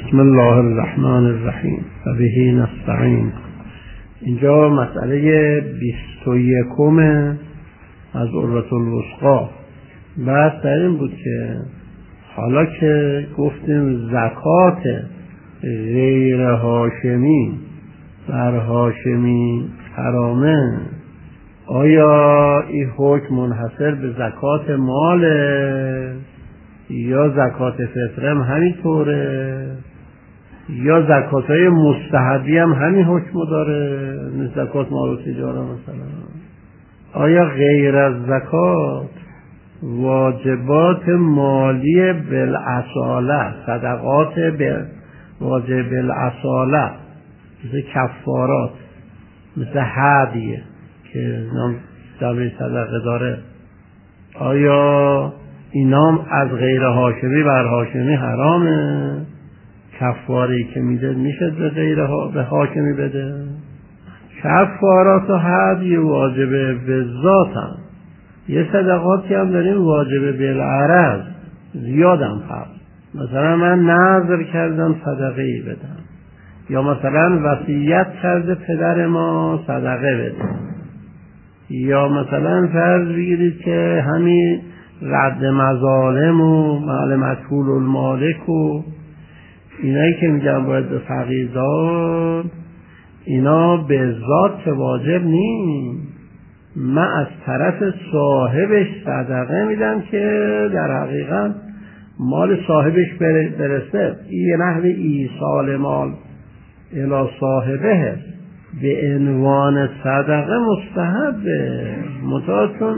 بسم الله الرحمن الرحیم و به نستعین. اینجا مسئله 21 از عروة الوثقی. بحث در این بود که حالا که گفتیم زکات غیر هاشمی بر هاشمی حرامه، آیا این حکم منحصر به زکات ماله یا زکات فطره هم همینطوره یا زکاتای مستحبی هم همین حکم داره، مثل زکات مال و تجاره مثلا؟ آیا غیر از زکات واجبات مالی بالاصاله، صدقات واجب بالاصاله، مثل کفارات، مثل هدیه که نام دبی صدقه داره، آیا اینام از غیر هاشمی بر هاشمی حرامه؟ کفاری که میده میشه به غیر به هاشمی بده؟ کفارات و هدیه واجبه به ذات هم. یه صدقاتی هم داریم واجبه بالعرض، زیادم هست. مثلا من نذر کردم صدقه ای بدم، یا مثلا وصیت کرده پدر ما صدقه بده، یا مثلا فرض بگیرید که همین رد مظالم و مال مجهول المالک و اینایی که میگن باید به فقیر داد، اینا به ذات واجب نیست. من از طرف صاحبش صدقه میدم که در حقیقت مال صاحبش برسه. این نحو ایصال مال الی صاحبه به عنوان صدقه مستحبه، متأسفانه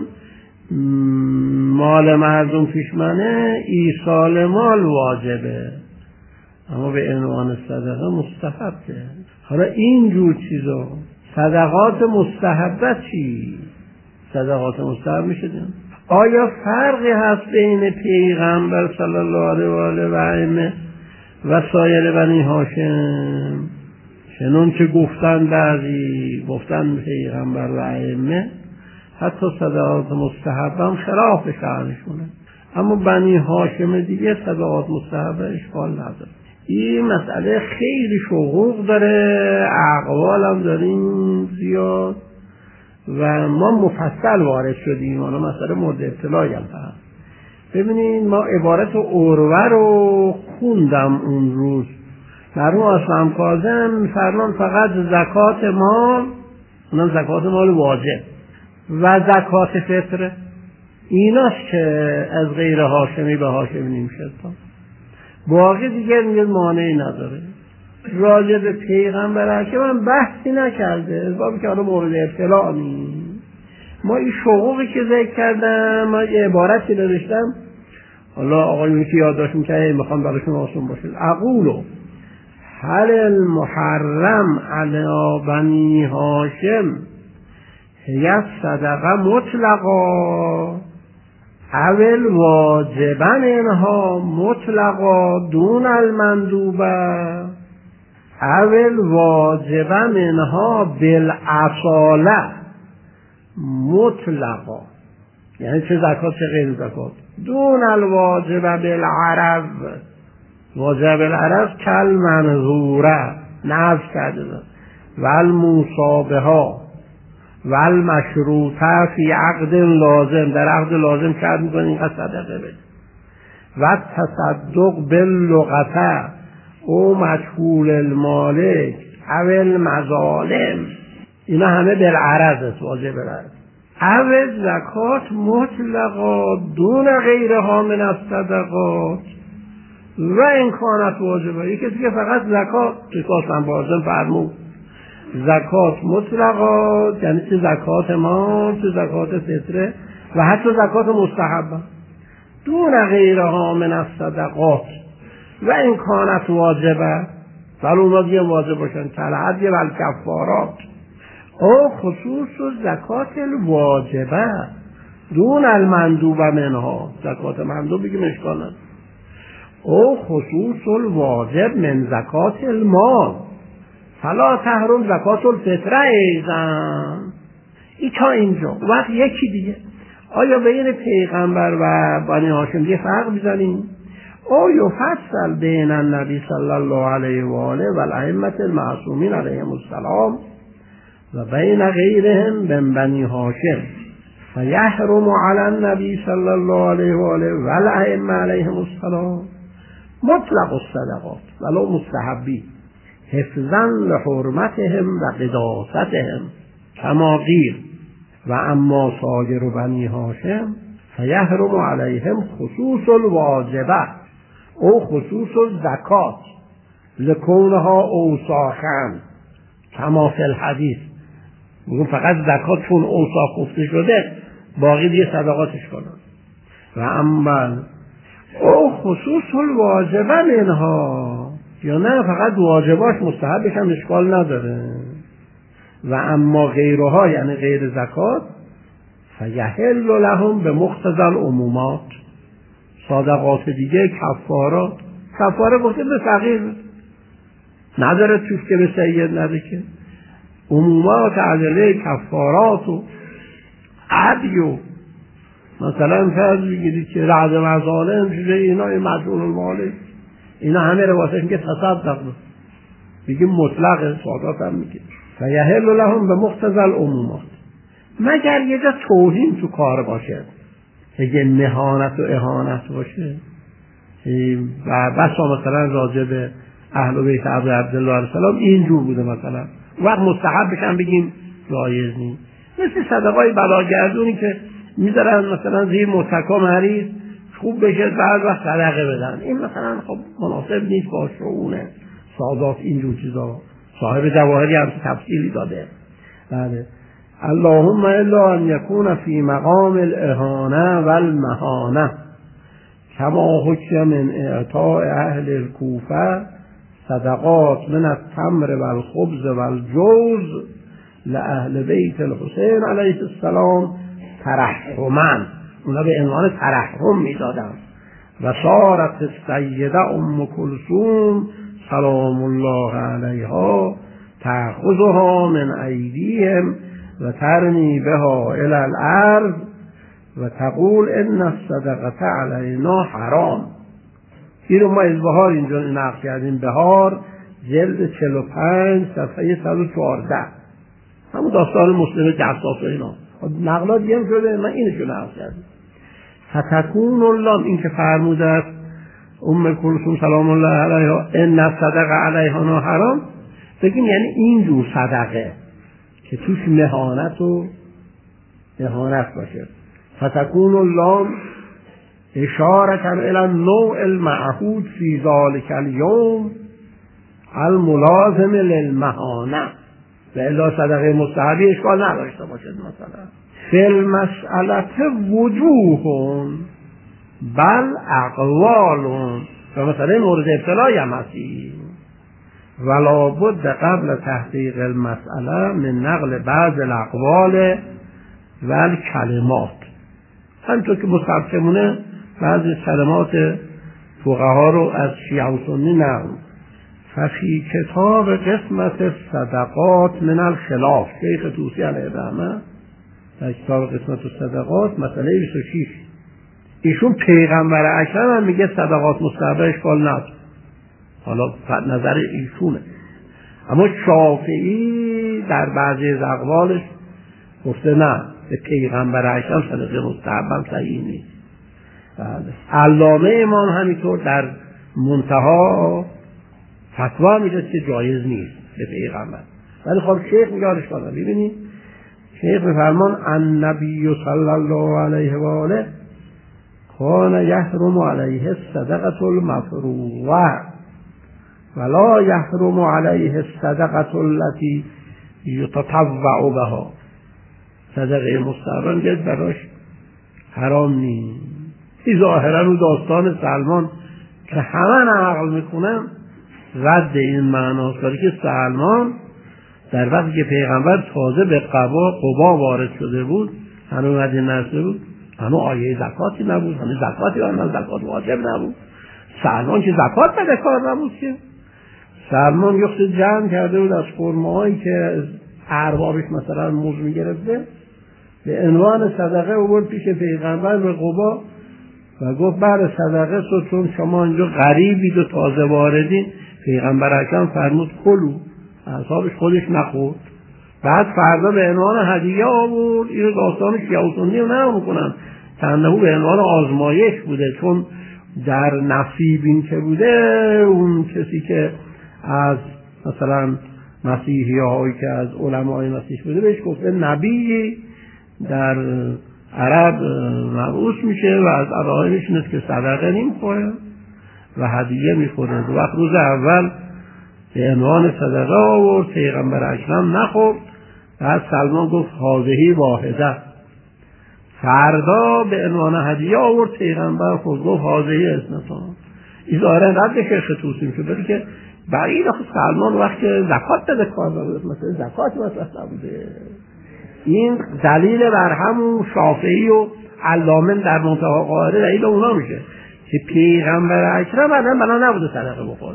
مال مردم پیش منه ایصال مال واجبه، اما به عنوان صدقه مستحبه. حالا اینجور چیزا صدقات مستحبه چی؟ صدقات مستحب میشه دیم. آیا فرقی هست بین پیغمبر صلی الله علیه و آله و ائمه و سایر بنی هاشم؟ چنون که گفتن بعضی، گفتن پیغمبر و ائمه حتی صدقات مستحب هم خلاف شأنشونه، اما بنی هاشم دیگه صدقات مستحب اشکال نداره. این مسئله خیلی شقوق داره، اقوال هم داریم زیاد و ما مفصل وارد شدیم. حالا مسئله مورد اطلاعی هم هست. ببینید ما عبارت عروه رو خوندم اون روز، مرحوم اسلام کاظم فرمان فقط زکات مال، اونم زکات مال واجب و زکات فطره، ایناست که از غیر هاشمی به هاشمی نمیشه. باقی دیگر میگه مانعی نداره. راجع به پیغمبر که من بحثی نکرده، اسبابی که حالا مورد اطلاع نیست. ما این شقوقی که ذکر کردم، من یه عبارتی نوشتم، حالا آقایون که یادداشت میکنه میخوام براشون آسون باشه. اقولو هل المحرم علی بنی هاشم هی صدقه مطلقا اول واجبن انها مطلقا دون المندوبه اول واجبن انها بالاصاله مطلقا، یعنی چه زکات چه غیر زکات، دون الواجب بالعرض. واجب بالعرض کل منظوره نفس کرده و المصابها و المشروطه فی عقد لازم، در عقد لازم کرد میکنه اینقدر صدقه بده، و تصدق باللغته او مجهول المالک اول مظالم، اینا همه بالعرض است، واجب بالعرض. اول زکات مطلقا دون غیرها من الصدقات و امکانات واجبه. یکی که فقط زکات که بازم فرمود زکات مطلقا، یعنی چه زکات مال، چه زکات فطره و حتی زکات مستحبه، دون غیرها من الصدقات و امکانات واجبه، ولی اونا دیگه واجب باشن تلعدیه و الکفارات او خصوص زکات الواجبه دون المندوبه منها، زکات مندوب بگیم اشکال نداره، او خصوص الواجب من زکات المال فلا تحرم زکات الفطره ایضا. این تا اینجا. وقت یکی دیگه، آیا بین پیغمبر و بنی هاشم یه فرق می‌زنیم؟ او یفصل بین النبی صلی الله علیه و آله و الائمه المعصومین علیهم السلام و بین غیرهم من بنی هاشم فیحرم علی النبی صلی الله علیه و آله و الائمه علیهم السلام مطلق الصدقات ولو مستحبی حفظا لحرمتهم و قداستهم کما قیل و اما سایر بنی هاشم فیحرم علیهم خصوص الواجبه او خصوص الزکات لکونها اوساخن کما فی الحدیث. میگم فقط زکات چون اوساخ گفته شده باقی دیگه صدقاتش کنن. و اما او خصوص الواجبه منها، یا نه فقط واجباش مستحبش هم اشکال نداره. و اما غیرها یعنی غیر زکات فیحل لهم به مقتضی العمومات، صدقات دیگه کفارات، کفاره گفته به فقیر نداره توش که به سید نده که، عمومات عدله کفارات و عدی و مثلا فرض بگیرید که رعد مظالم چیزه اینا مجعول الماله اینا همه رواسش میگه تصدق بگیم مطلق سادات هم میگه فیحل لهم به مقتضی العمومات، مگر یه جا توهین تو کار باشه، اگه مهانت و اهانت باشه و بسا مثلا راجع به اهل بیت عبدالله علیه السلام اینجور بوده مثلا وقت مستحب بشن بگیم جایز نیست. مثل صدقای بلاگردونی که میذارن مثلا زیر متکا مریض خوب بشه بعد وقت صدقه بدن، این مثلا خب مناسب نیست با شؤون سادات اینجور چیزا. صاحب جواهری هم تفصیلی داده. بله اللهم الا ان یکون فی مقام الاهانه و المهانه کما حکم من اعطاء اهل الکوفه صدقات من التمر و الخبز و الجوز لأهل بیت الحسین علیه السلام ترحما، اونا به عنوان ترحم میدادن. و صارت السیده ام کلثوم سلام الله علیها تأخذها من ایدیهم و ترمی بها الی الارض و تقول ان الصدقه علینا حرام. این رو ما از بهار اینجا نقل کردیم، بهار جلد 45 صفحه 114 همون داستان مسلم جساس و اینا نقلات دیگه شده، من اینشو نقل کردیم. فتکون الله، این که فرموده است ام کلثوم سلام الله علیها ان الصدقه علینا حرام، بگیم یعنی اینجور صدقه که توش مهانت و اهانت باشه. فتکون الله اشاره الی النوع المعهود فی ذلک اليوم الملازم للمهانه، و الا صدقه مستحبی اشکال نداشته باشد. مثلا فی المسئله وجوه بل اقوال، و مثلا مورد ابتلای هم هستی ولا بد قبل تحقیق المسئله من نقل بعض الاقوال و الکلمات، همینطور که مستحبمونه بعضی کلمات فقها رو از شیعه و سنی نقل. ففی کتاب قسمت الصدقات من الخلاف، شیخ طوسی علیه الرحمه در کتاب قسمت الصدقات مسئله 26 ایشون پیغمبر اکرم هم میگه صدقات مستحبه اشکال نداره، حالا نظر ایشونه. اما شافعی در بعضی از اقوالش گفته نه، به پیغمبر اکرم صدقه مستحبه صحیح نیست. علامه امام همینطور در منتها فتوا میده که جایز نیست به پیغمبر، ولی خب شیخ میگه اشکال نداره. ببینید شیخ میفرمان النبی صلی الله علیه و آله کان یحرم علیه الصدقه المفروضه ولا یحرم علیه الصدقه التي یتطوع بها، صدقه مستحبه میگه براش حرام نیست. این ظاهرا رو داستان سلمان که همه نقل میکنن رد این معناست، کاری که سلمان در وقتی که پیغمبر تازه به قبا وارد شده بود، هنوز مدینه نرسیده بود، هنوز آیه زکاتی نبود، هنوز زکاتی زکات واجب نبود، سلمان که زکات بده کار نبود که سلمان یخت جمع کرده بود از خرماهایی که از اربابش مثلا موز میگرفته به عنوان صدقه آورد پیش پیغمبر به قبا و گفت بله صدقه تو، چون شما اینجا غریبید و تازه واردین. پیغمبر اکرم فرمود کلو، اصحابش خودش نخورد. بعد فردا به عنوان هدیه آورد. این داستان شیعه سنی رو نقل میکنن که انه به عنوان آزمایش بوده، چون در نصیب این که بوده اون کسی که از مثلا مسیحی هایی که از علمای مسیح بوده بهش گفته نبی در عرب مبعوث میشه و از عرایمش نیست که صدقه نمیخوره و هدیه میخوره. وقت روز اول به عنوان صدقه آورد، پیغمبر اکرم نخورد. بعد سلمان گفت هذه واحده. فردا به عنوان هدیه آورد، پیغمبر خود گفت هذه اثنتان. این ظاهرا رد شیخ طوسی شد، بلکه که بعید خود سلمان وقتی زکات بده کار نبود، مثلا زکات مصرف نبوده. این دلیل بر همون شافعی و علامه در منتهی قاهره دلیل اونا میشه که پیغمبر اکرم بنا نبوده صدقه بخوره.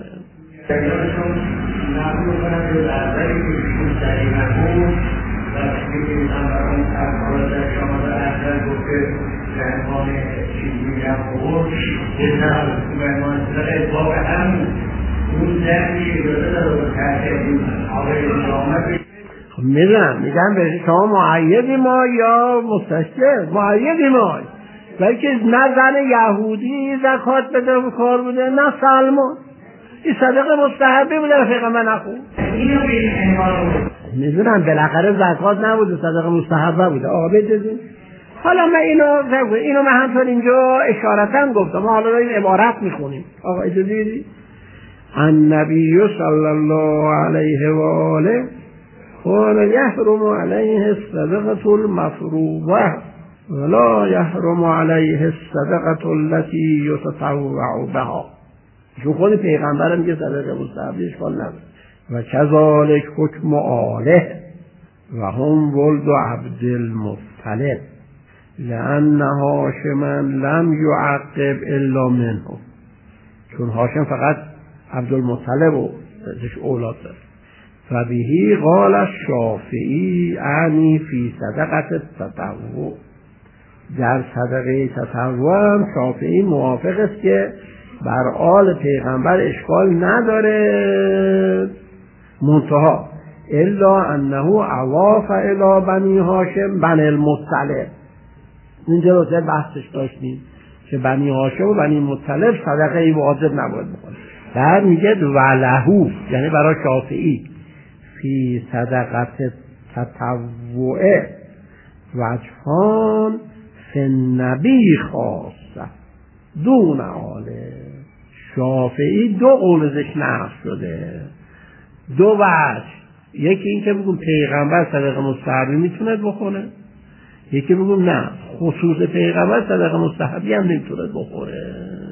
میگم به شما معیدی ما یا مستشکل معیدی ما، بلکه نه زن یهودی زکات بده و کار بوده نه سلمان. این صدقه مستحبی بوده و پیغمبر نخورد. میدونم بالاخره زکات نبوده، صدقه مستحبه بوده. آقا بجزین. حالا من اینو من همطور اینجا اشارتاً گفتم، ما حالا این عبارت میخونیم. آقا اجازه بدید. النبی صلی الله علیه و آله قال یحرم علیه الصدقه المفروضه ولا یحرم علیه الصدقه التي یتطوع بها. چون خود پیغمبر میگه صدقه مستحبی اشکال نداره. و کذالک حکم آله و هم ولد عبد المطلب لأن هاشما لم یعقب الا منه. چون هاشم فقط عبدالمطلب و ازش اولاد داره. و بهی قال الشافعی عنی فی صدقه التطوع. در صدقه تطوع هم شافعی موافق است که بر آل پیغمبر اشکال نداره، منتها الا انه عواف الی بنی هاشم بنی المطلب. اینجا رو بحثش داشتیم که بنی هاشم و بنی مطلب صدقه ای واجب نباید بکنه. بعد میگه ولهو، یعنی برای شافعی فی صدقه تطوع وجهان فی النبی خاصه دون آله. شافعی دو قولش نقص شده، دو وجه. یکی این که بگم پیغمبر صدقه مستحبی میتونه بخونه، یکی بگم نه خصوص پیغمبر صدقه مستحبی هم نمیتونه بخوره.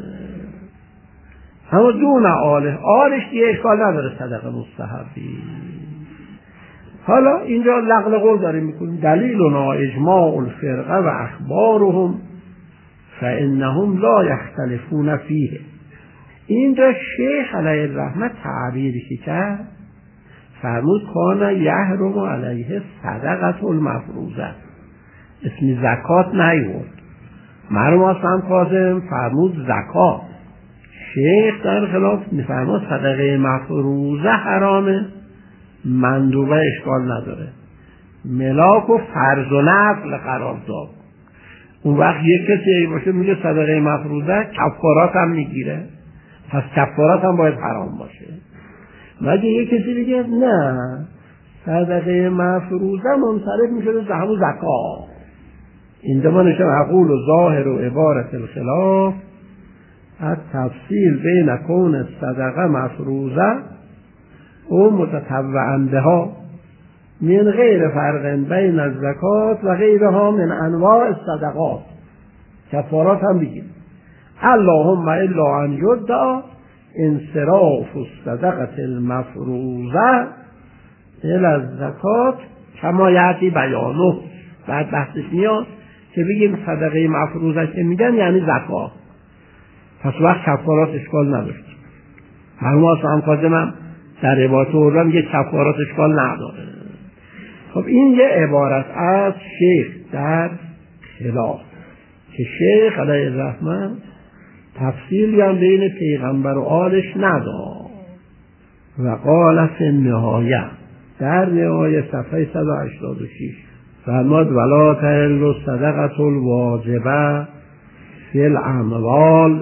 اما دون آله، آلش دیگه اشکال نداره صدقه مستحبی. حالا اینجا نقل قول داریم میکنیم دلیلنا اجماع الفرقه و اخبارهم فانهم لا یختلفون فیه. اینجا شیخ علیه الرحمه تعبیری کرد، فرمود کان یحرم علیه صدقه المفروضه، اسم زکات نیورد. مرحوم حسن کاظم فرمود زکات. شیخ در خلاف میفرماد صدقه مفروضه حرامه، مندوبه اشکال نداره. ملاک و فرض و نفل قرار داد. اون وقت یک کسی باشه میگه صدقه مفروضه کفارات هم میگیره، پس کفارات هم باید حرام باشه. مگه یک کسی بگه نه صدقه مفروضه منصرف میشه به همون زکات. اینجا ما نشه معقول و ظاهر و عبارت الخلاف التفصیل بین کون الصدقه مفروضه و متطوعا بها من غیر فرق بین الزکات و غیرها من انواع الصدقات. کفارات هم بگیم اللهم الا ان یدعا انصراف الصدقه المفروضه الى الزکات کما یأتی بیانه. بعد بحثش میاد که بگیم صدقه مفروضه که میگن یعنی زکات، پس وقت کفارات اشکال نداشت. مرحوم حسن کاظم در عبارت اول میگه کفارات اشکال نداره. خب این یه عبارت از شیخ در خلاف که شیخ علیه الرحمن تفصیلی هم بین پیغمبر و آلش نداد. و قال فی النهایه، در نهایه صفحه 186 فرمود ولا تحل الصدقة الواجبه فی الاموال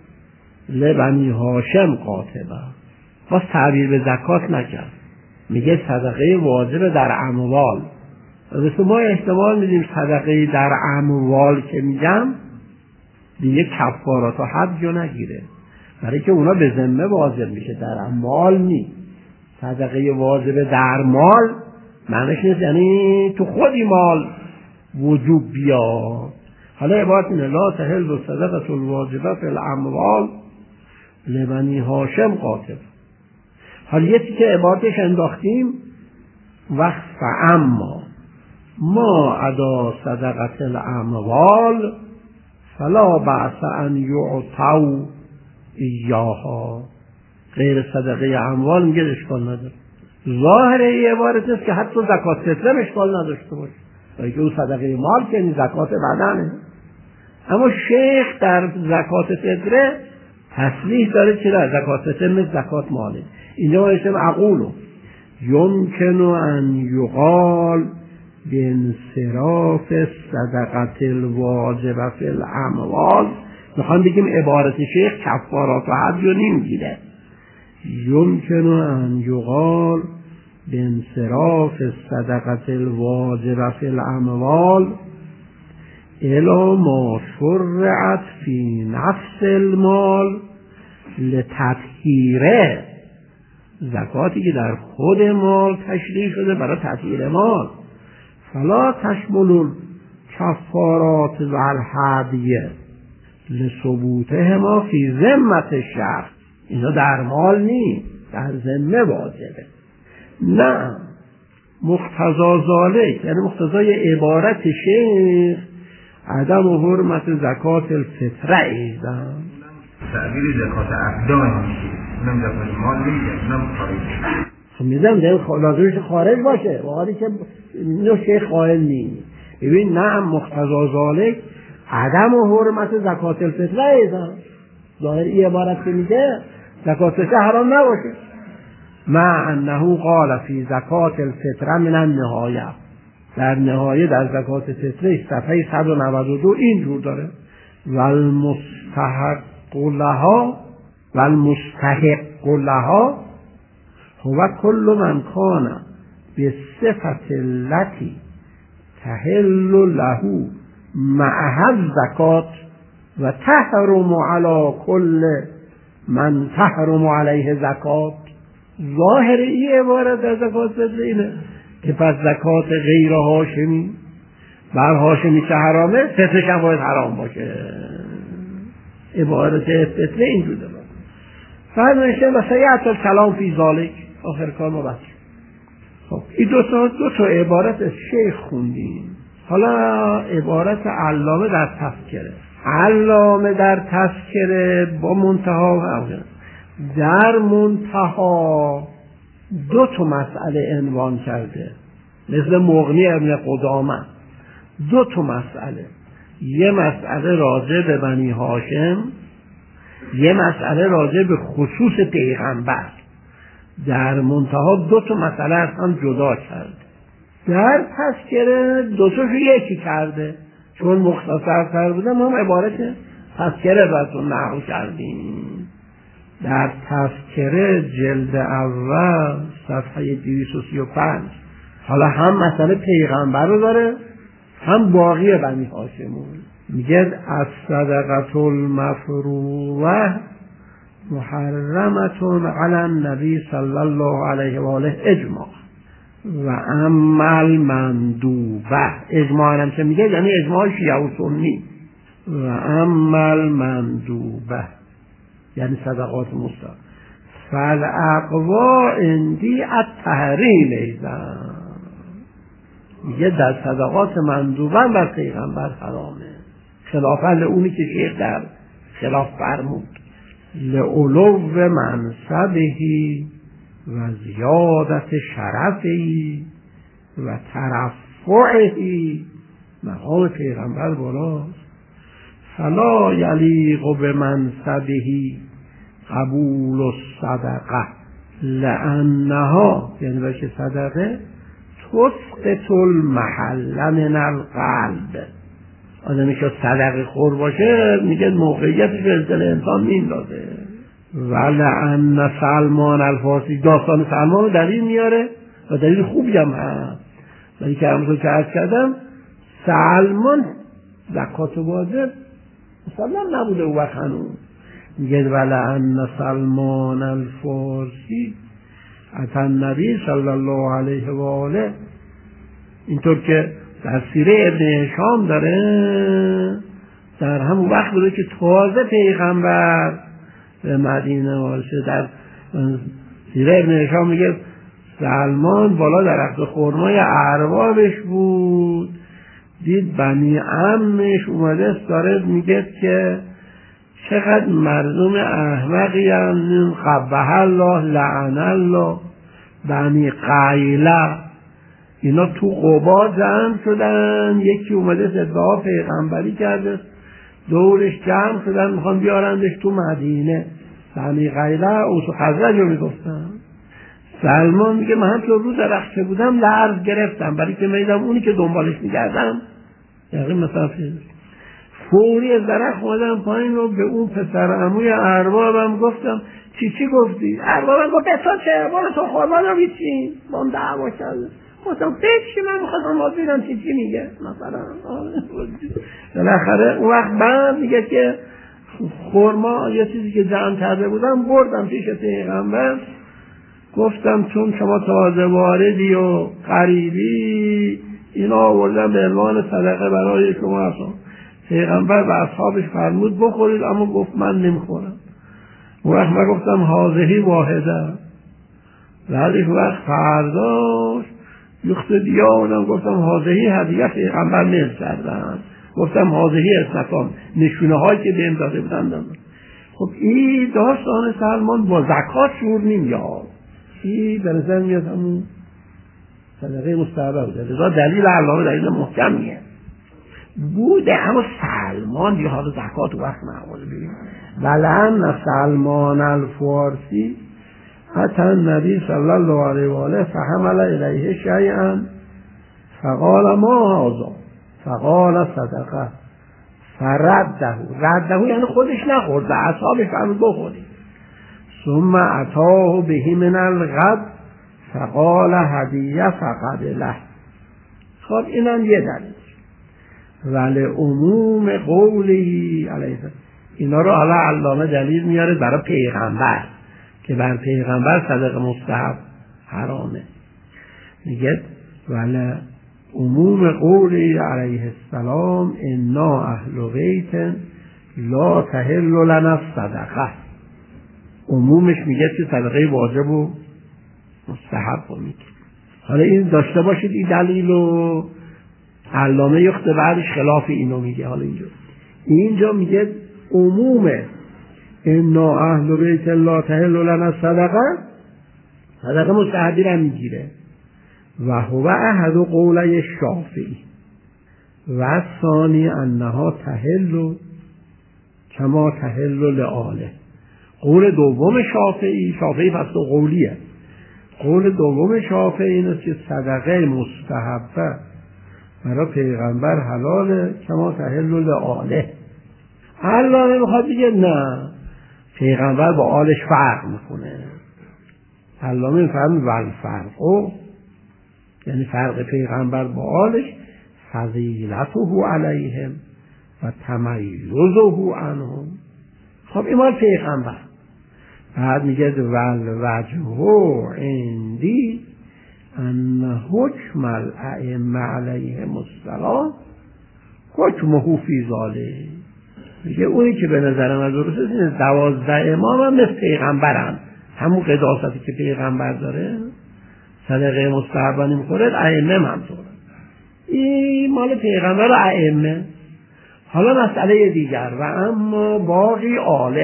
لبنی هاشم قاطبه. باز تعبیر به زکات نکرد، میگه صدقه واجب در اموال. مثل ما احتمال میدیم صدقه در اموال که میگم دیگه کفارات و حج رو نگیره، برای که اونا به ذمه واجب میشه، در مال نی. صدقه واجب در مال معنیش نیست یعنی تو خودی مال وجوب بیاد. حالا عبارت اینه لا تحل الصدقة الواجبه فی الاموال لبنی هاشم قاطب. حالا یکی که عبارتش انداختیم وقت فاما ما ادا صدقة الاموال فلا بأس ان یعطوا ایاها. غیر صدقه اموال میگه اشکال نداره. ظاهر این عبارت است که حتی زکات فطره اشکال نداشته باشه، برای که اون صدقه مال که این زکات بدنه. اما شیخ در زکات فطره تصریح داره که در زکات فطره مثل زکات ماله. اینجا ما اسم اقولو یمکن ان یقال بانصراف صدقه الواجبه فی الاموال. میخوام بگیم عبارت شیخ کفارات و حج رو نمیگیره. یمکن ان یقال بانصراف صدقه الواجبه فی الاموال الی ما شرعت فی نفس المال لتطهیره. زکاتی که در خود مال تشریع شده برای تطهیر مال. فلا تشمل کفارات و الهدیه لثبوتهما فی ذمت الشخص. اینا در مال نیست، در ذمه واجبه. نه مقتضا ذالک، یعنی مقتضای عبارت شیخ عدم و حرمت زکات الفطره ایزن. تعبیر زکات ابدان میشه، اونم زکات مال نمیشه، اونم خارج. خب میدونم دل لازمش خارج باشه، وقتی که اینو شیخ قائل نیست. ببین نه مقتضا ذالک عدم و حرمت زکات الفطره ایزن. ظاهر این عبارت که میگه زکات فطره حرام نباشه، مع انه قال فی زکات الفطره من النهایه. در نهایه در زکات فطره صفحه 192 اینجور داره والمستحق لها هو کل من کان به صفت التي تحل له معها الزکات و تحرم علی کل من تحرم علیه زکات. ظاهر این عبارت در زکات فطره اینه که پس زکات غیر هاشمی بر هاشمی که حرامه فطرش هم باید حرام باشه. عبارت فطره اینجور داره. بعد نشه و سیعت الکلام فی ذالک آخر کار ما بچه. خب این دو تا عبارت از شیخ خوندیم. حالا عبارت علامه در تذکره. علامه در تذکره با منتها در منتها دو تا مسئله عنوان کرده، مثل مغنی ابن قدامه. دو تا مسئله، یه مسئله راجع به بنی هاشم، یه مسئله راجع به خصوص پیغمبر. در منتها دو تا مسئله از هم جدا کرده. در تذکره دو تاشو یکی کرده، چون مختصرتر بوده ما هم عبارت تذکره براتون نقل کردیم. در تذکره جلد اول صفحه 235 حالا هم مسئله پیغمبر رو داره هم باقی بنی هاشمون. میگه از صدقه المفروضه محرمتون علی النبی صلی الله علیه و آله اجماع و اما المندوبه. اجماع هم که میگه یعنی اجماع شیعه و سنی. و اما المندوبه یعنی صدقات مستحب فالاقوا عندی التحریم ایضا. میگه در صدقات مندوبه بر پیغمبر حرامه، خلافا لعونی که شیخ در خلاف فرمود. لعلو منصبهی و زیادت شرفهی و ترفعهی. مقام پیغمبر بالاست، فلا یلیق بمنصبه قبول الصدقه لانها، یعنی باشه صدقه تسقط المحل من القلب. آدمی که صدقه خور باشه میگه موقعیتش به دل انسان میندازه. ولعن سلمان الفارسی، داستان سلمان رو دلیل میاره و دلیل خوبی هم هست، ولی که همونطور که عرض کردم سلمان زکات واجب مسلم نبوده او وقت هنوز. میگه ولعن سلمان الفارسی اتی النبی صلی الله علیه و آله، اینطور که در سیره ابن هشام داره، در همون وقت بوده که تازه پیغمبر به مدینه وارد شد. در سیره ابن هشام میگه سلمان بالا درخت خرمای اربابش بود، دید بنی عمش اومده داره میگه که چقدر مردم احمقی هم، قبح الله لعن الله بنی قیله، اینا تو قبا جمع شدن، یکی اومده ادعا پیغمبری کرده، دورش جمع شدن میخوان بیارندش تو مدینه. بنی قیله اوس و خزرج رو میگفتن. سلمان میگه من هم که رو درخت بودم لرز گرفتم، برای که میدم اونی که دنبالش میگردم یعنی مثلا فوری از درخت اومدم پایین و به اون پسر عموی اربابم گفتم چی گفتی؟ اربابم گفت بسا چه؟ برو تو خورما رو بیچین. با اون دعوا کرده. گفتم بچی من میخواستم باز بیدم چی میگه مثلا. بالاخره اون وقت بعد میگه که خورما یه چیزی که جمع کرده بودم بردم پیش پیغمبر، گفتم چون شما تازه واردی و غریبی اینا آوردم به عنوان صدقه برای شما اصلا. پیغمبر به اصحابش فرمود بخورید، اما گفت من نمیخورم. اون وقت من گفتم حاضهی واحده، ولی وقت فرداش یخت دیانم گفتم حاضهی هدیه پیغمبر نیز کردن، گفتم حاضهی اسنفان نشونه هایی که بهم داده بودن دادن. خب این داستان سلمان با زکات شور نمیاد، این به نظر میاد همون صدقه مستحبه بوده، لذا دلیل علامه دلیل محکمیه بوده. اما سلمان یه حال زکات وقت نماز ببین. ولعن سلمان الفارسی اتی النبی صلی الله علیه و آله فحمل الیه شیئا فقال ما هذا فقال صدقه رده یعنی خودش نخورد، به اصحابش فرمود بخورید. ثم اتاه به من الغد فقال هدیه فقد له. خب اینم یه دلیل. ولی عموم قولی علیه اینا رو حالا علامه دلیل میاره برای پیغمبر که بر پیغمبر صدقه مستحب حرامه. میگه ولی عموم قولی علیه السلام انا اهل بیت لا تحل لنا الصدقه، عمومش میگه که صدقه واجب و مستحب رو میگه. حالا این داشته باشید این دلیل و علامه یخته بعدش خلاف اینو میگه. حالا اینجا میگه عمومه انا اهل بیت لا تحل لنا الصدقه، صدقه مستحبی رو میگیره. و هو احد قولی الشافعی و ثانی انها تحل کما تحل لآله. قول دوم شافعی پس تو قولیه. قول دوم شافعی اینه که صدقه مستحبه برای پیغمبر حلاله کما تحل لآله. علامه میخواد بگه نه، پیغمبر با آلش فرق میکنه. علامه میفهمه والفرق یعنی فرق پیغمبر با آلش فضیلته علیهم و تمیزه عنهم. خب این مال پیغمبر. بعد میگه والوجه عندی ان حکم الائمه علیهم السلام حکمه فی ذلک. میگه اونی که به نظر من درسته اینه 12 امام هم مثل پیغمبرن، همون قداستی که پیغمبر داره صدقه مستحبه نمیخوره، ائمه هم طوره. این مال پیغمبر و ائمه. حالا مسئله دیگر و اما باقی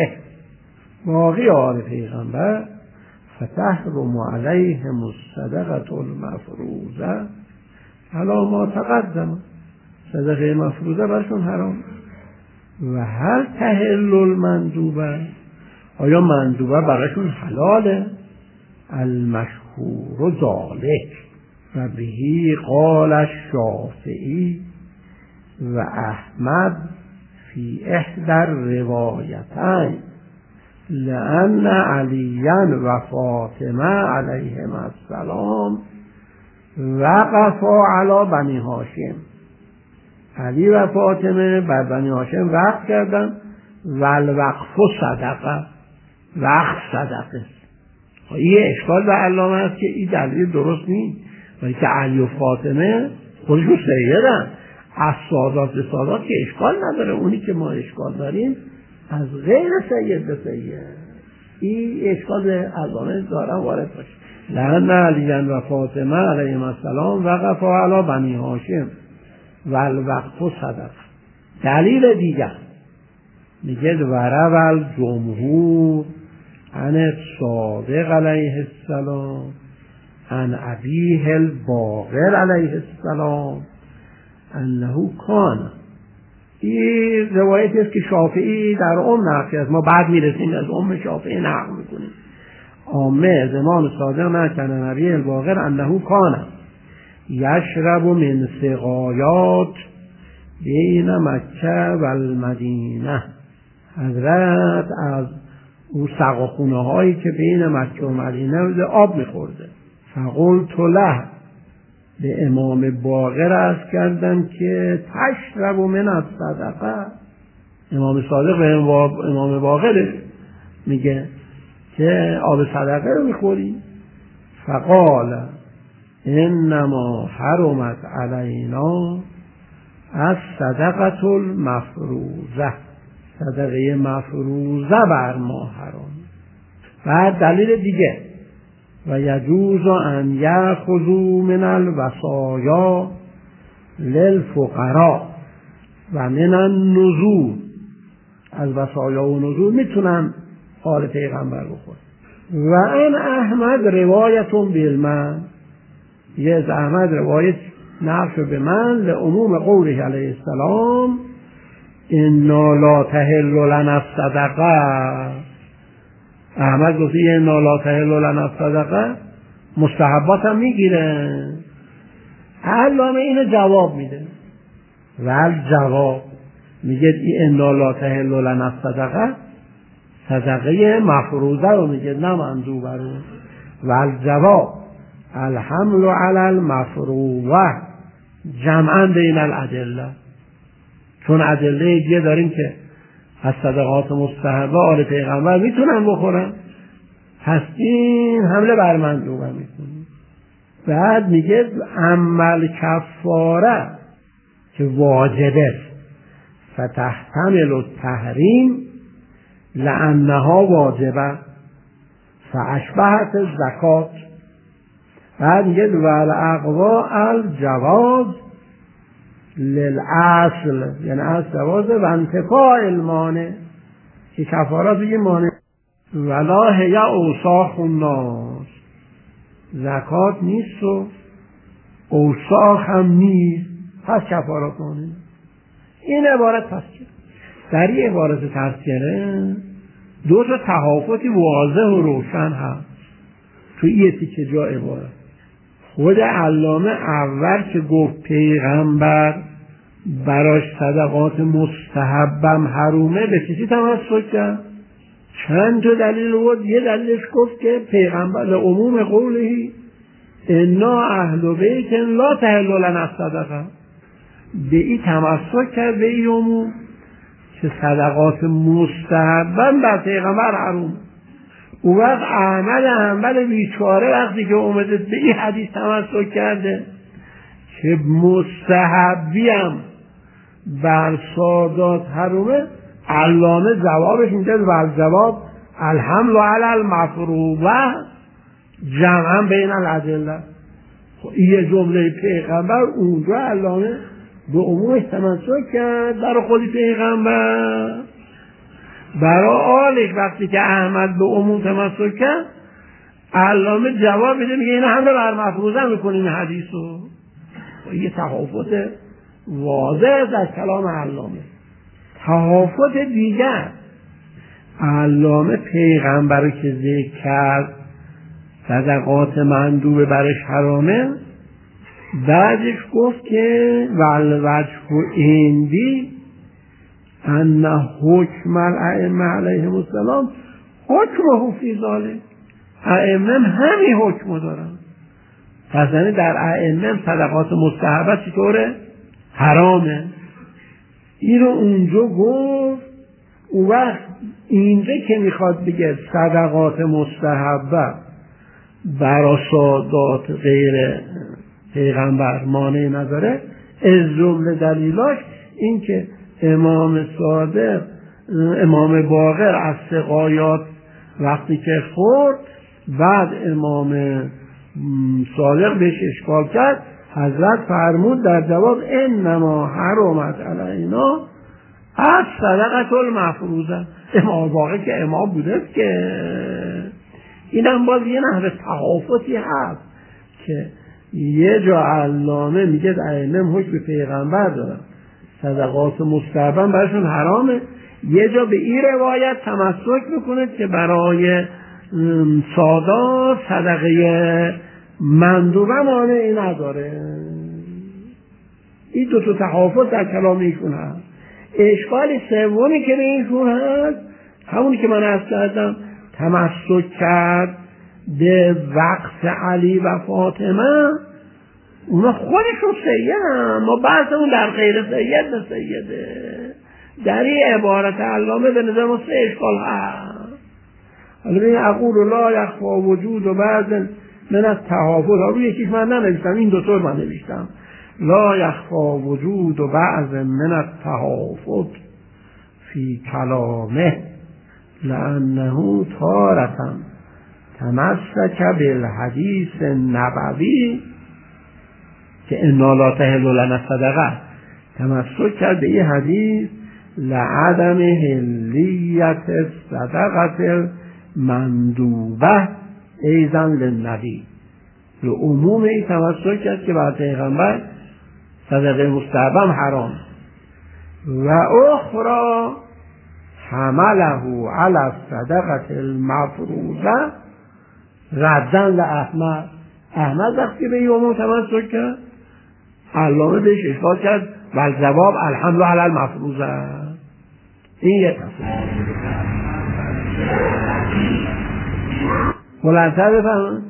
آل پیغمبر فتحرم علیهم الصدقه المفروضه علی ما تقدم، صدقه مفروضه برشون حرام. و هل تحل المندوبه، آیا مندوبه برایشون حلاله؟ المشهور ذالک و بهی قال الشافعی و احمد فی احدى الروایتین لأن علیا و فاطمه علیهما السلام وقفا علی بنی هاشم. علی و فاطمه بر بنی هاشم وقف کردن و الوقف صدقه، وقف صدقه. این اشکال به علامه است که این دلیل درست نیست، ولی که علی و فاطمه خودشون سیدن از سادات به سادات که اشکال نداره. اونی که ما اشکال داریم از غیر سید به سید، این اشکال به علامه دارم وارد باشه. لأن علیا و فاطمه علیهم السلام وقفا علی بنی هاشم و الوقف صدقه. دلیل دیگر میگه ورو الجمهور عن الصادق علیه السلام عن ابیه الباقر علیه السلام انه کان. این روایتی است که شافعی در نقل است. ما بعد میرسیم از شافعی نقل میکنیم. عامه از امام صادق نکن ابیه الباقر انه کان یشرب من سقایات بین مکه و المدینه. حضرت از اون سقاخونه هایی که بین مکه و مدینه بوده آب میخورده. فقلت له، به امام باقر عرض کردن که تشرب من الصدقه. امام صادق به امام باقر میگه که آب صدقه رو میخوری؟ فقال انما حرمت علینا الصدقه المفروضه. صدقه مفروضه بر ما حرام. بعد دلیل دیگه و یجوز ان یأخذوا من الوصایا للفقراء و من النذور. از وصایا و نذور میتونن آل پیغمبر بخورن. و ان احمد روایتون بالمن، یه از احمد روایت نقل به من لعموم قوله علیه السلام انا لا تحل لنا الصدقه. احمد گفته انا لا تحل لنا الصدقه، مستحبات هم میگیره. علامه اینو جواب میده و جواب میگه انا لا تحل لنا الصدقه، صدقه مفروضه رو میگه نه مندوبه رو. و جواب الحمل علی المفروضه جمعا بین الادله. چون ادله دیگه داریم که از صدقات مستحبه آل پیغمبر میتونن بخورن، پس این حمله بر مندوبه میکنه. بعد میگه عمل کفاره که واجبه فتحتمل التحریم لانها واجبه فاشبهت الزکات. بعد میگه والاقوا الجواز للاصل، یعنی از جواز و انتفاع المانع، که کفارات دیگه مانع. ولا هی اوساخ الناس، زکات نیست و اوساخ هم نیست، پس کفارات مانع. این عبارت تذکره. در این عبارت تذکره دو تا تحافظی واضح و روشن هست تو این تیکه جا عبارت. خود علامه اول که گفت پیغمبر براش صدقات مستحبم حرومه، به چیزی تمسک کرد؟ چند تا دلیل بود. یه دلیلش گفت که پیغمبر لعموم قوله انا اهل بیت لا تحل لنا الصدقه، به این تمسک کرد، به این عموم که صدقات مستحبم بر پیغمبر حروم. اون وقت احمد حنبل بیچاره وقتی که اومده به این حدیث تمسک کرده که مستحبیم بر سادات حرومه، علامه جوابش میده و جواب الحمل علی المفروضه جمعا بین الادله. این جمله پیغمبر اونجا علامه به عمومش تمسک کرد برای خودی پیغمبر. برای آلش وقتی که احمد به عموم تمسک کرد، علامه جواب میده میگه این همه بر مفروضه میکنیم حدیثو. یه تحافظ واضح در کلام علامه. تفاوت دیگر علامه پیغمبر که ذکر کرد صدقات مندوبه برش حرامه، بعدش گفت که والوجه عندی ان حکم الائمه علیهم السلام حکمه فی ذلک. ائمه همین حکم دارن. پس یعنی در ائمه صدقات مستحبه چطوره؟ حرامه. اینو اونجا گفت. اون وقت اینجا که میخواد بگه صدقات مستحبه برای سادات غیر پیغمبر مانع نداره، از جمله دلیلاش این که امام صادق، امام باقر از سقایات وقتی که خورد، بعد امام صادق بهش اشکال کرد، حضرت فرمود در جواب انما حرمت علینا از صدقه المفروضه. امام باقر که امام بوده که اینم باز یه نحوه تحافظی هست که یه جا علامه میگه ائمه حکم پیغمبر دارن، صدقات مستحبه براشون حرامه، یه جا به این روایت تمسک میکنه که برای سادات صدقه مندوبه مانعی نداره. این دو تا تحافظ در کلام ایشون هست. اشکال سومی که به ایشون هست همونی که من عرض کردم، تمسک کرد به وقت علی و فاطمه. اونا خودشون سیدن، ما بحثمون در غیر سید به سیده. در این عبارت علامه به نظر ما سه اشکال هست. حالا ببین اقول لا یخفی وجود و بعض من از تحافظ، روی یکیش من ننوشتم، این دو طور من نوشتم، لا یخفی وجود و بعض من از تحافظ فی کلامه لانه تارة تمسک بالحدیث نبوی که انا لا تحل لنا صدقه، تمسک کرد به این حدیث لعدم حلیت صدقه مندوبه ایضا للنبی، به عموم این تمسک کرد که بر پیغمبر صدقه مستحبه حرام. و اخرى حمله علی الصدقه المفروضه ردا لاحمد. احمد وقتی به این عموم تمسک کرد، علامه بهش اشکال کرد و الجواب الحمل علی المفروضه. این یه تفسیر. بلندتر بفهمن.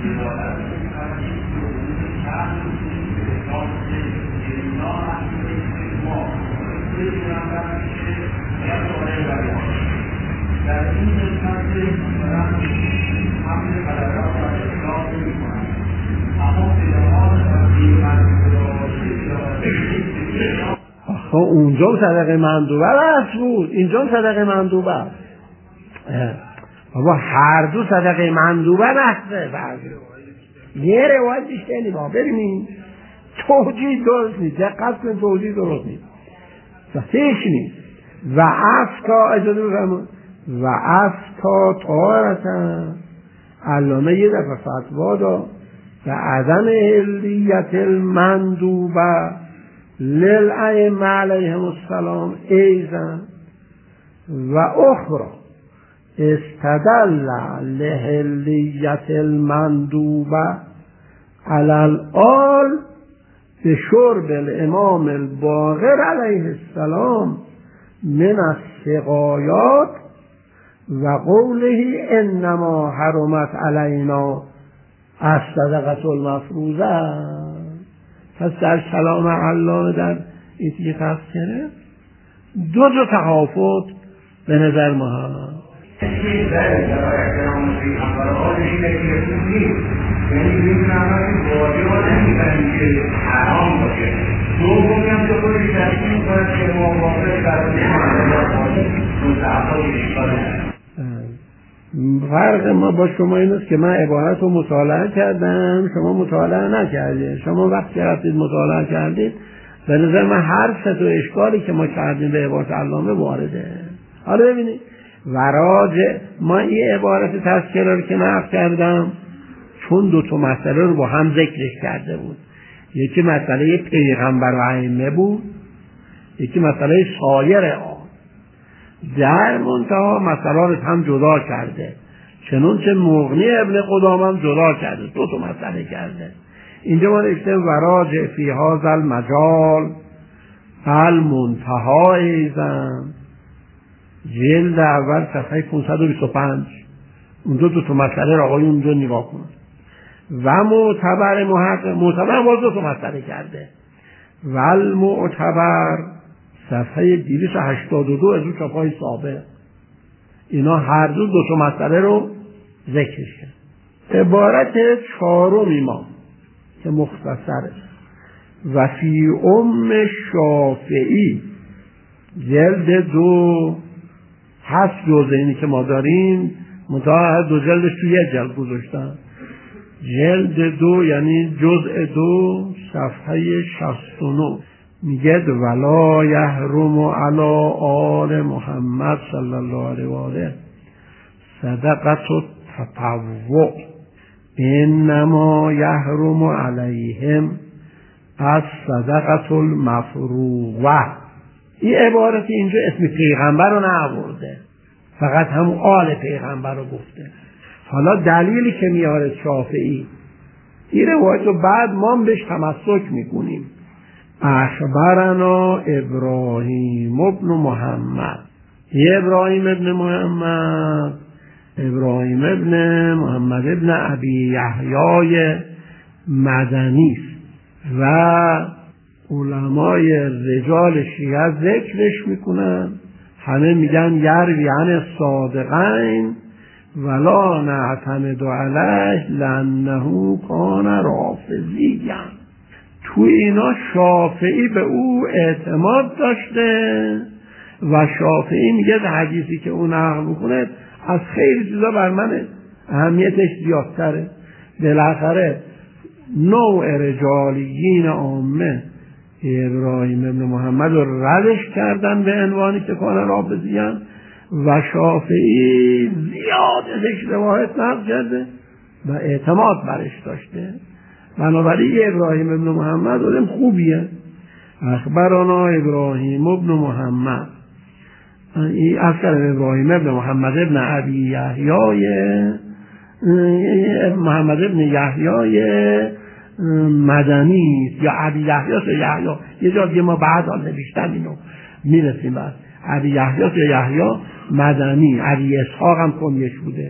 اونجا صدقه مندوبه هست بود، اینجا صدقه مندوبه هست. بابا هر دو صدقه مندوبه نسته. یه روایت بیشتر نیما ببینید توجیه درست نیست، دقت کن توجیه درست نیست، صحیح نیست. و افتا اجازه بفرمایید، و افتا طهارتا، علامه یه دفعه فتوا داد به عدم حلیت المندوبه للائمه علیهم السلام ایضا و اخرى استدل لحلیت المندوبه علی الآل به شرب الامام الباقر علیه السلام من السقایات و قوله انما حرمت علینا الصدقه المفروضه. پس در کلام علامه در این که تفسیره دو تحافظ به نظر ما هست. فرق ما با شما این است که من عبارت رو مطالعه کردم، شما مطالعه نکردید. شما وقتی رفتید مطالعه کردید به نظر من هر سه تا اشکالی که ما کردیم به عبارت علامه وارده. حالا ببینید وراجع ما این عبارت تذکره رو که نقل کردم چون دو تا مسئله رو با هم ذکرش کرده بود، یکی مسئله پیغمبر و ائمه بود، یکی مسئله سایر در منتها مسئله رو هم جدا کرده، چنون که مغنی ابن قدامه هم جدا کرده، دو تا مسئله کرده. اینجا ما نوشتیم وراجع فی هذا المجال المنتهی ایزن، جلد اول صفحه 525. اون دو تا مسئله رو آقای اونجا نگاه کنن. و معتبر معتبر باز دو تا مسئله کرده. و المعتبر صفحه 282 از اون چاپای سابق، اینا هر دو تا مسئله رو ذکرش کرد. عبارت چهارمی ما که مختصره، و فی شافعی جلد 2 هست، جزء اینی که ما داریم منتها دو جلدش توی یه جلد گذاشتن. جلد 2 یعنی جزء 2 صفحه 69 میگه ولا یحرم علی آل محمد صلی الله علیه و آله صدقه التطوع، انما یحرم علیهم الصدقه المفروضه. این عبارت اینجا اسم پیغمبر رو نآورده، فقط همون آل پیغمبر رو گفته. حالا دلیلی که میاره شافعی این روایت رو بعد ما بهش تمسک میکنیم. اخبرنا ابراهیم ابن محمد، ابراهیم ابن محمد ابن ابی یحیی مدنی و علمای رجال شیعه ذکرش میکنن، همه میگن یروی عن الصادقین ولا نعتمد علیه لانه کان رافضیا. تو اینا شافعی به او اعتماد داشته و شافعی میگه حدیثی که اون نقل میکنه از خیلی چیزا بر من اهمیتش زیادتره. بالاخره نوع رجالیین عامه ابراهیم ابن محمد رو ردش کردن به عنوانی که کان رافضیان و شافعی زیاد ازش روایت نقل کرده و اعتماد برش داشته. بنابراین ابراهیم ابن محمد آدم خوبیه. اخبرنا ابراهیم ابن محمد، این اصلا ابراهیم ابن محمد ابن ابی یحیی محمد ابن یحیی مدنی یا ابی یحیی یا یحیی، یه جا دیگه ما بعد نوشتن اینو میرسیم بعد. ابی یحیی یا یحیی مدنی، ابی اسحاق هم کنیش بوده.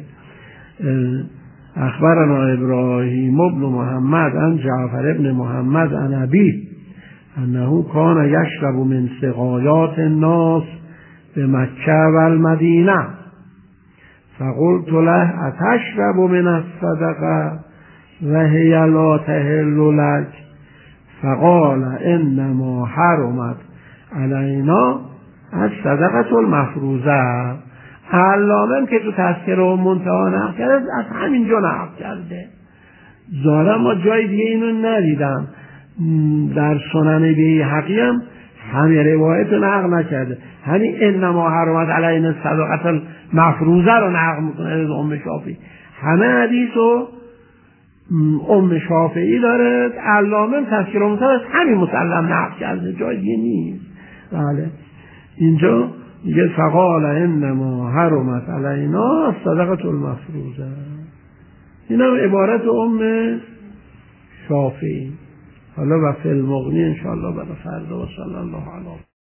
اخبرنا ابراهیم ابن محمد عن جعفر ابن محمد عن ابی انه کان یشرب من سقایات الناس بمکه و المدینه فقلت له اتشرب من الصدقه و هی لا تحل لك فقال انما حرمت علینا الصدقه المفروضه. علامه که تو تذکره و منتهی نقل کرده از همینجا نقل کرده. ظاهرا ما جای دیگه اینو ندیدم. در سنن بیهقی هم همه روایت رو نقل نکرده، همین انما حرمت علینا الصدقه المفروضه رو نقل میکنه از ام شافعی. همه حدیث رو ام شافعی داره، علامه تذکره و منتهی از همین مسلم نقل کرده، جای دیگه نیست. بله اینجا میگه فقال انما حرمت علینا الصدقه المفروضه. این هم عبارت ام شافعی. حالا و فی المغنی انشاءالله برای فردا و صلی الله علیه